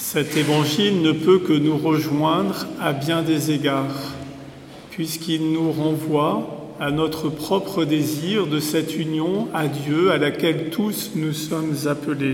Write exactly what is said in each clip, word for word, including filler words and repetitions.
Cet évangile ne peut que nous rejoindre à bien des égards, puisqu'il nous renvoie à notre propre désir de cette union à Dieu à laquelle tous nous sommes appelés.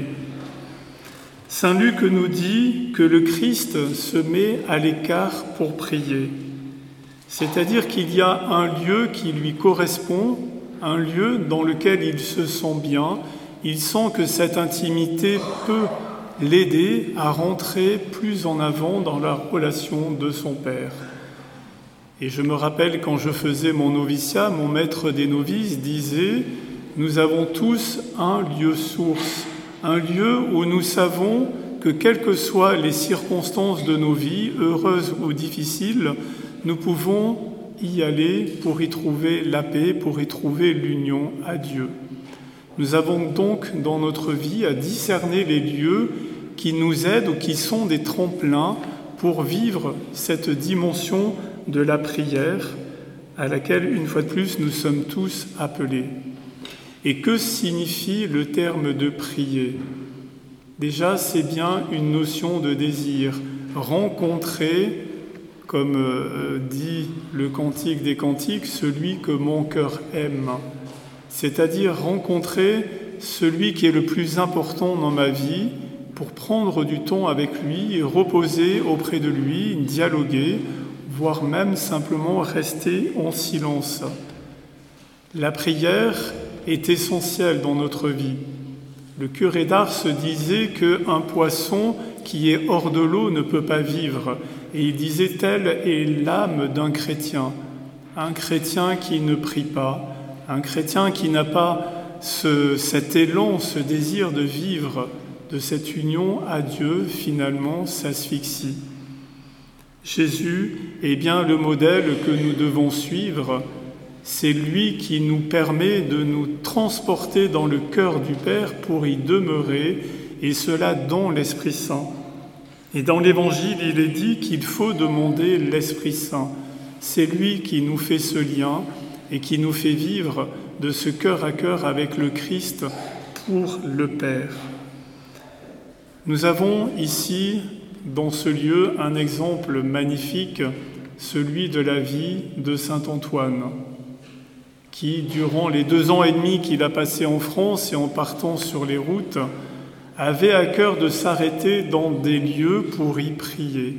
Saint Luc nous dit que le Christ se met à l'écart pour prier, c'est-à-dire qu'il y a un lieu qui lui correspond, un lieu dans lequel il se sent bien, il sent que cette intimité peut l'aider à rentrer plus en avant dans la relation de son Père. Et je me rappelle quand je faisais mon noviciat, mon maître des novices disait « Nous avons tous un lieu source, un lieu où nous savons que quelles que soient les circonstances de nos vies, heureuses ou difficiles, nous pouvons y aller pour y trouver la paix, pour y trouver l'union à Dieu. » Nous avons donc dans notre vie à discerner les lieux qui nous aident ou qui sont des tremplins pour vivre cette dimension de la prière à laquelle, une fois de plus, nous sommes tous appelés. Et que signifie le terme de prier ? Déjà, c'est bien une notion de désir. Rencontrer, comme euh, dit le Cantique des Cantiques, celui que mon cœur aime. C'est-à-dire rencontrer celui qui est le plus important dans ma vie pour prendre du temps avec lui, reposer auprès de lui, dialoguer, voire même simplement rester en silence. La prière est essentielle dans notre vie. Le curé d'Ars disait qu'un poisson qui est hors de l'eau ne peut pas vivre. Et il disait « telle est l'âme d'un chrétien ». Un chrétien qui ne prie pas, un chrétien qui n'a pas ce, cet élan, ce désir de vivre, de cette union à Dieu, finalement s'asphyxie. Jésus est bien le modèle que nous devons suivre. C'est lui qui nous permet de nous transporter dans le cœur du Père pour y demeurer, et cela dans l'Esprit Saint. Et dans l'Évangile, il est dit qu'il faut demander l'Esprit Saint. C'est lui qui nous fait ce lien et qui nous fait vivre de ce cœur à cœur avec le Christ pour le Père. Nous avons ici, dans ce lieu, un exemple magnifique, celui de la vie de saint Antoine, qui, durant les deux ans et demi qu'il a passé en France et en partant sur les routes, avait à cœur de s'arrêter dans des lieux pour y prier.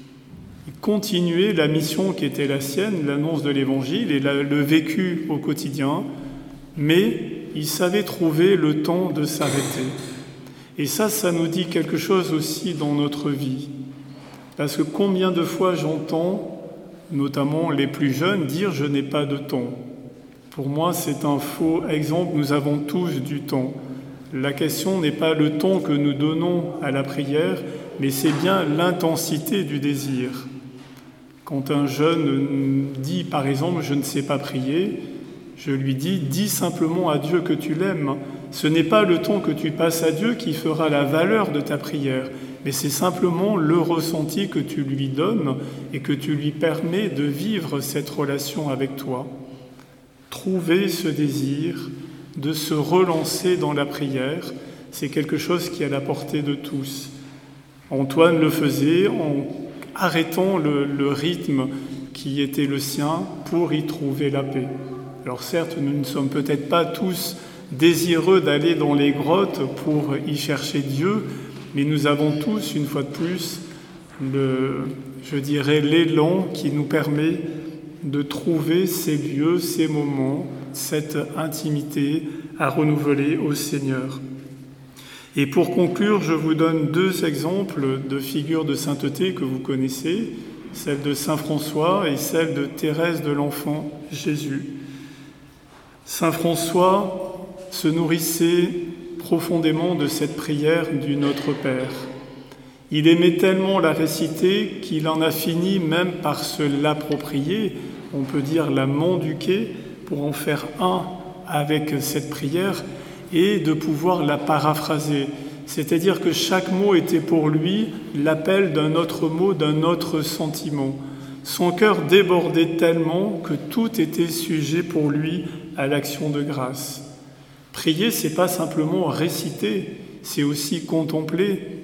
Il continuait la mission qui était la sienne, l'annonce de l'Évangile et le vécu au quotidien, mais il savait trouver le temps de s'arrêter. Et ça, ça nous dit quelque chose aussi dans notre vie. Parce que combien de fois j'entends, notamment les plus jeunes, dire « je n'ai pas de temps ». Pour moi, c'est un faux exemple, nous avons tous du temps. La question n'est pas le temps que nous donnons à la prière, mais c'est bien l'intensité du désir. Quand un jeune dit, par exemple, « je ne sais pas prier », je lui dis « dis simplement à Dieu que tu l'aimes ». Ce n'est pas le temps que tu passes à Dieu qui fera la valeur de ta prière, mais c'est simplement le ressenti que tu lui donnes et que tu lui permets de vivre cette relation avec toi. Trouver ce désir de se relancer dans la prière, c'est quelque chose qui est à la portée de tous. Antoine le faisait en arrêtant le, le rythme qui était le sien pour y trouver la paix. Alors certes, nous ne sommes peut-être pas tous désireux d'aller dans les grottes pour y chercher Dieu, mais nous avons tous, une fois de plus, le, je dirais, l'élan qui nous permet de trouver ces lieux, ces moments, cette intimité à renouveler au Seigneur. Et pour conclure, je vous donne deux exemples de figures de sainteté que vous connaissez, celle de saint François et celle de Thérèse de l'Enfant Jésus. Saint François se nourrissait profondément de cette prière du Notre Père. Il aimait tellement la réciter qu'il en a fini même par se l'approprier, on peut dire la mendiquer, pour en faire un avec cette prière et de pouvoir la paraphraser. C'est-à-dire que chaque mot était pour lui l'appel d'un autre mot, d'un autre sentiment. Son cœur débordait tellement que tout était sujet pour lui à l'action de grâce. Prier, c'est pas simplement réciter, c'est aussi contempler,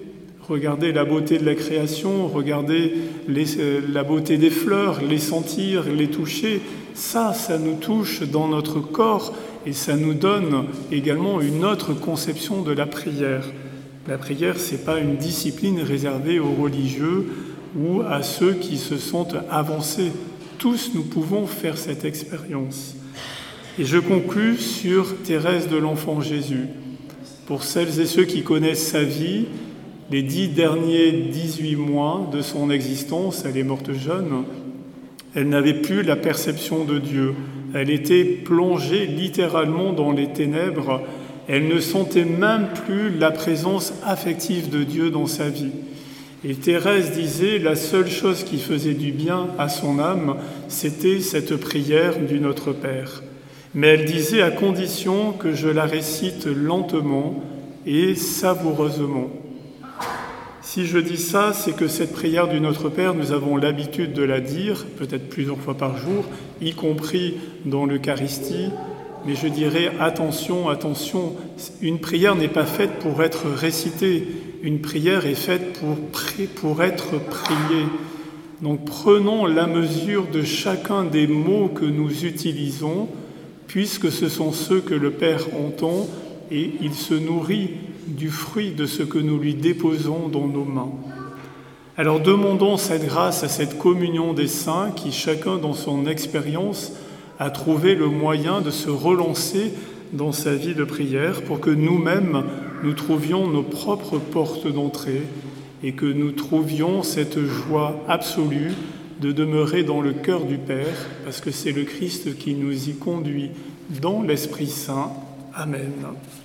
Regarder la beauté de la création, regarder les, la beauté des fleurs, les sentir, les toucher, ça, ça nous touche dans notre corps et ça nous donne également une autre conception de la prière. La prière, ce n'est pas une discipline réservée aux religieux ou à ceux qui se sentent avancés. Tous, nous pouvons faire cette expérience. Et je conclus sur Thérèse de l'Enfant Jésus. Pour celles et ceux qui connaissent sa vie, les dix derniers dix-huit mois de son existence, elle est morte jeune, elle n'avait plus la perception de Dieu. Elle était plongée littéralement dans les ténèbres. Elle ne sentait même plus la présence affective de Dieu dans sa vie. Et Thérèse disait, la seule chose qui faisait du bien à son âme, c'était cette prière du Notre Père. Mais elle disait à condition que je la récite lentement et savoureusement. Si je dis ça, c'est que cette prière du Notre Père, nous avons l'habitude de la dire, peut-être plusieurs fois par jour, y compris dans l'Eucharistie. Mais je dirais, attention, attention, une prière n'est pas faite pour être récitée. Une prière est faite pour, pour être priée. Donc prenons la mesure de chacun des mots que nous utilisons, puisque ce sont ceux que le Père entend, et il se nourrit du fruit de ce que nous lui déposons dans nos mains. Alors demandons cette grâce à cette communion des saints qui, chacun dans son expérience, a trouvé le moyen de se relancer dans sa vie de prière pour que nous-mêmes, nous trouvions nos propres portes d'entrée et que nous trouvions cette joie absolue de demeurer dans le cœur du Père, parce que c'est le Christ qui nous y conduit dans l'Esprit Saint. Amen.